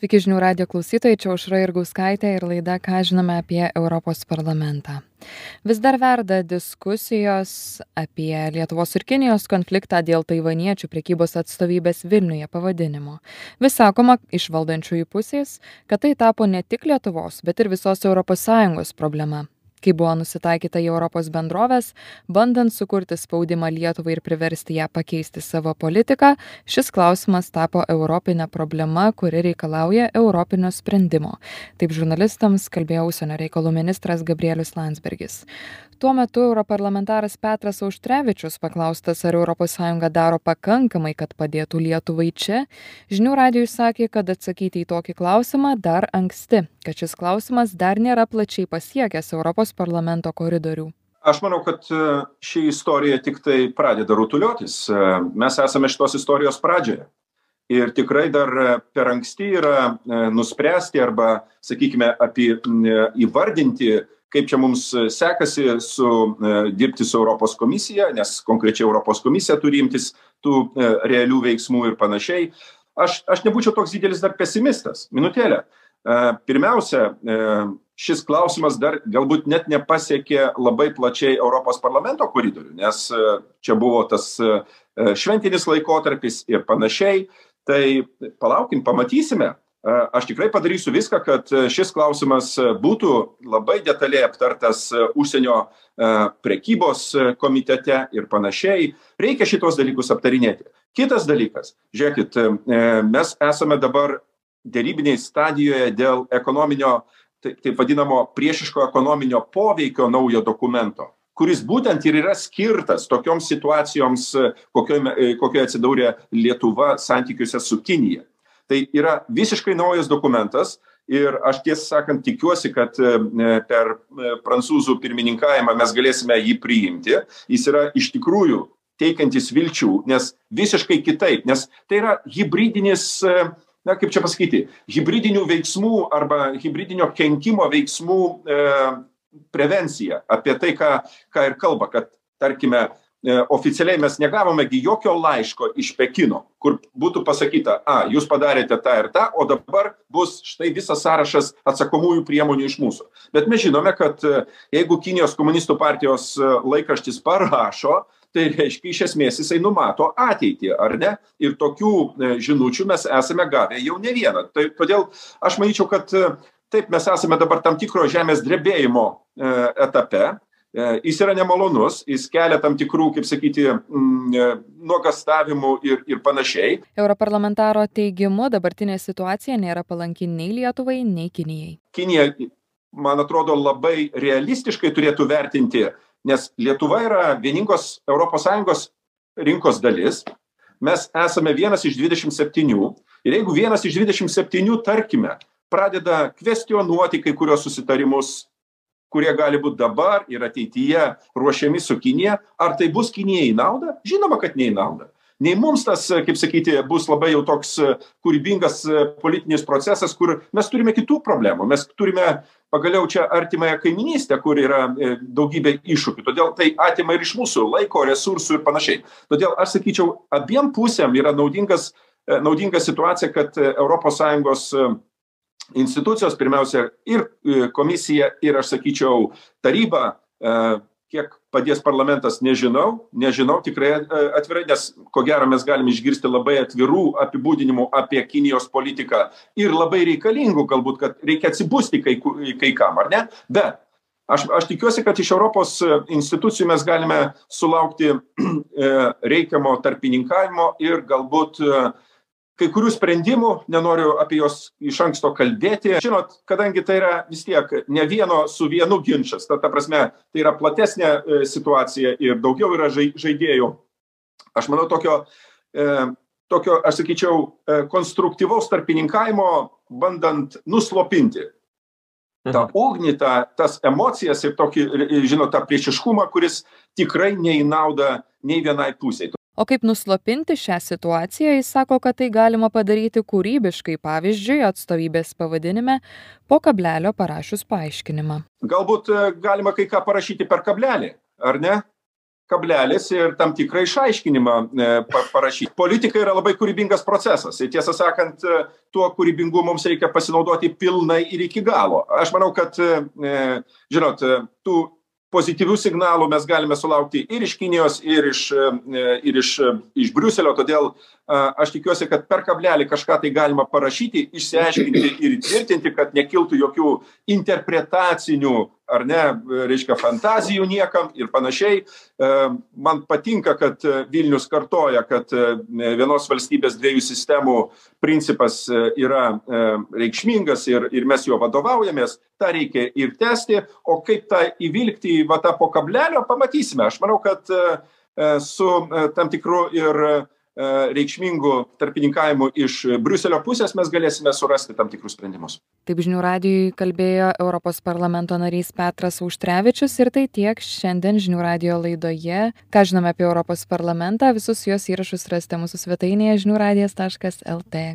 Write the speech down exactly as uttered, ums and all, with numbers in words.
Sveiki žinių radijo klausytojai, čia Aušra Jurgauskaitė ir laida Ką žinome apie Europos parlamentą. Vis dar verda diskusijos apie Lietuvos ir Kinijos konfliktą dėl taivaniečių prekybos atstovybės Vilniuje pavadinimo. Vis sakoma iš valdančiųjų pusės, kad tai tapo ne tik Lietuvos, bet ir visos Europos Sąjungos problema. Kai buvo nusitaikyta į Europos bendroves, bandant sukurti spaudimą Lietuvai ir priversti ją pakeisti savo politiką, šis klausimas tapo europinė problema, kuri reikalauja europinio sprendimo. Taip žurnalistams kalbėjo užsienio reikalų ministras Gabrielius Landsbergis. Tuo metu europarlamentaras Petras Auštrevičius paklaustas, ar Europos Sąjunga daro pakankamai, kad padėtų Lietuvai čia, žinių radijui sakė, kad atsakyti į tokį klausimą dar anksti, kad šis klausimas dar nėra plačiai pasiekęs Europos parlamento koridorių. Aš manau, kad ši istorija tik tai pradeda rutuliotis. Mes esame šitos istorijos pradžioje. Ir tikrai dar per anksti yra nuspręsti arba, sakykime, apie įvardinti, kaip čia mums sekasi su, dirbti su Europos komisija, nes konkrečiai Europos komisija turi imtis tų realių veiksmų ir panašiai. Aš, aš nebūčiau toks didelis dar pesimistas. Minutėlę. Pirmiausia, šis klausimas dar galbūt net nepasiekė labai plačiai Europos parlamento koridorių, nes čia buvo tas šventinis laikotarpis ir panašiai. Tai palaukim, pamatysime. Aš tikrai padarysiu viską, kad šis klausimas būtų labai detaliai aptartas užsienio prekybos komitete ir panašiai. Reikia šitos dalykus aptarinėti. Kitas dalykas, žiūrėkit, mes esame dabar dėrybinėje stadijoje dėl ekonominio, taip, taip vadinamo priešiško ekonominio poveikio naujo dokumento, kuris būtent ir yra skirtas tokioms situacijoms, kokioje, kokioje atsidūrė Lietuva santykiuose su Kinija. Tai yra visiškai naujas dokumentas ir aš tiesą sakant tikiuosi, kad per prancūzų pirmininkavimą mes galėsime jį priimti. Jis yra iš tikrųjų teikiantis vilčių, nes visiškai kitaip, nes tai yra hybridinis, na kaip čia pasakyti, hybridinių veiksmų arba hybridinio kenkimo veiksmų e, prevencija. Apie tai, ką, ką ir kalba, kad, tarkime, e, oficialiai mes negavome jokio laiško iš Pekino, kur būtų pasakyta, a, jūs padarėte tą ir tą, o dabar bus štai visas sąrašas atsakomųjų priemonių iš mūsų. Bet mes žinome, kad jeigu Kinijos komunistų partijos laikraštis parašo, tai reiškia, iš esmės jisai numato ateitį, ar ne? Ir tokių žinučių mes esame gavę jau ne vieną. Tai todėl aš manyčiau, kad taip, mes esame dabar tam tikro žemės drebėjimo etape. Jis yra nemalonus, jis kelia tam tikrų, kaip sakyti, nuogastavimų ir, ir panašiai. Europarlamentaro teigimu dabartinė situacija nėra palanki nei Lietuvai, nei Kinijai. Kinija, man atrodo, labai realistiškai turėtų vertinti, nes Lietuva yra vieningos Europos Sąjungos rinkos dalis. Mes esame vienas iš dvidešimt septynių. Ir jeigu vienas iš dvidešimt septynių, tarkime, pradeda kvestionuoti kai kurios susitarimus, kurie gali būti dabar ir ateityje ruošiami su Kinija, ar tai bus Kinijai į naudą? Žinoma, kad ne į naudą. Nei mums tas, kaip sakyti, bus labai jau toks kūrybingas politinis procesas, kur mes turime kitų problemų. Mes turime pagaliau čia artimąją kaiminystę, kur yra daugybė iššūkių. Todėl tai atima ir iš mūsų laiko, resursų ir panašiai. Todėl aš sakyčiau, abiem pusėm yra naudingas, naudinga situacija, kad Europos Sąjungos institucijos, pirmiausia, ir komisija, ir aš sakyčiau, taryba, kiek padės parlamentas, nežinau, nežinau tikrai atvirai, nes ko gero mes galime išgirsti labai atvirų apibūdinimų apie Kinijos politiką ir labai reikalingų, galbūt, kad reikia atsibusti kai, kai kam, ar ne? Bet aš, aš tikiuosi, kad iš Europos institucijų mes galime sulaukti reikiamo tarpininkavimo ir galbūt kai kurių sprendimų, nenoriu apie juos iš anksto kalbėti. Žinot, kadangi tai yra vis tiek ne vieno su vienu ginčas, ta, ta prasme, tai yra platesnė e, situacija ir daugiau yra žaidėjų. Aš manau, tokio, e, tokio aš sakyčiau, e, konstruktyvaus tarpininkavimo bandant nuslopinti tą ugnį, tą, tas emocijas ir tokį, žinot, tą priešiškumą, kuris tikrai ne į naudą nei vienai pusiai. O kaip nuslopinti šią situaciją, jis sako, kad tai galima padaryti kūrybiškai, pavyzdžiui, atstovybės pavadinime po kablelio parašius paaiškinimą. Galbūt galima kai ką parašyti per kablelį, ar ne? kablelis ir tam tikrą išaiškinimą parašyti. Politika yra labai kūrybingas procesas. Ir tiesą sakant, tuo kūrybingumu mums reikia pasinaudoti pilnai ir iki galo. Aš manau, kad, žinot, tų pozityvių signalų mes galime sulaukti ir iš Kinijos, ir iš, ir iš, iš Briuselio, todėl aš tikiuosi, kad per kablelį kažką tai galima parašyti, išsiaiškinti ir įtvirtinti, kad nekiltų jokių interpretacinių, ar ne, reiškia, fantazijų niekam ir panašiai. Man patinka, kad Vilnius kartoja, kad vienos valstybės dviejų sistemų principas yra reikšmingas ir, ir mes juo vadovaujamės. Ta reikia ir tęsti, o kaip tą įvilkti į va tą po kablelio, pamatysime. Aš manau, kad su tam tikru ir reikšmingų tarpininkavimų iš Briuselio pusės mes galėsime surasti tam tikrus sprendimus. Taip žinių radijui kalbėjo Europos parlamento narys Petras Auštrevičius ir tai tiek šiandien žinių radijo laidoje. Ką žinome apie Europos parlamentą, visus jos įrašus rasite mūsų svetainėje žinių radijas taškas lt.